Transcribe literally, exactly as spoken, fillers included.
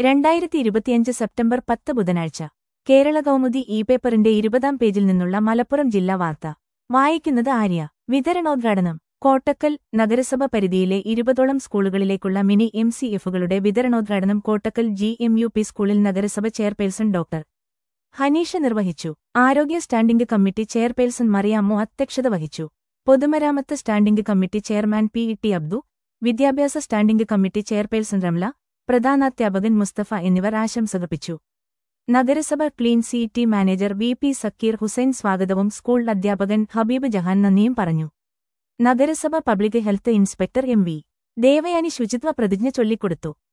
രണ്ടായിരത്തി ഇരുപത്തിയഞ്ച് സെപ്റ്റംബർ പത്ത് ബുധനാഴ്ച കേരള കൗമുദി ഇ പേപ്പറിന്റെ ഇരുപതാം പേജിൽ നിന്നുള്ള മലപ്പുറം ജില്ലാ വാർത്ത വായിക്കുന്നത് ആര്യ. വിതരണോദ്ഘാടനം. കോട്ടക്കൽ. നഗരസഭ പരിധിയിലെ ഇരുപതോളം സ്കൂളുകളിലേക്കുള്ള മിനി എം സി എഫുകളുടെ വിതരണോദ്ഘാടനം Kottakkal G M U P സ്കൂളിൽ നഗരസഭ ചെയർപേഴ്സൺ ഡോക്ടർ ഹനീഷ നിർവഹിച്ചു. ആരോഗ്യ സ്റ്റാൻഡിംഗ് കമ്മിറ്റി ചെയർപേഴ്സൺ മറിയാമ്മോ അധ്യക്ഷത വഹിച്ചു. പൊതുമരാമത്ത് standing committee chairman P E T Abdu, വിദ്യാഭ്യാസ സ്റ്റാൻഡിംഗ് കമ്മിറ്റി ചെയർപേഴ്സൺ റംല, പ്രധാനാധ്യാപകൻ മുസ്തഫ എന്നിവർ ആശംസകർപ്പിച്ചു. നഗരസഭ clean C T manager V P Zakir Hussain സ്വാഗതവും സ്കൂൾ അധ്യാപകൻ ഹബീബ് ജഹാൻ നന്ദിയും പറഞ്ഞു. നഗരസഭ public health inspector M V Devayani ശുചിത്വ പ്രതിജ്ഞ ചൊല്ലിക്കൊടുത്തു.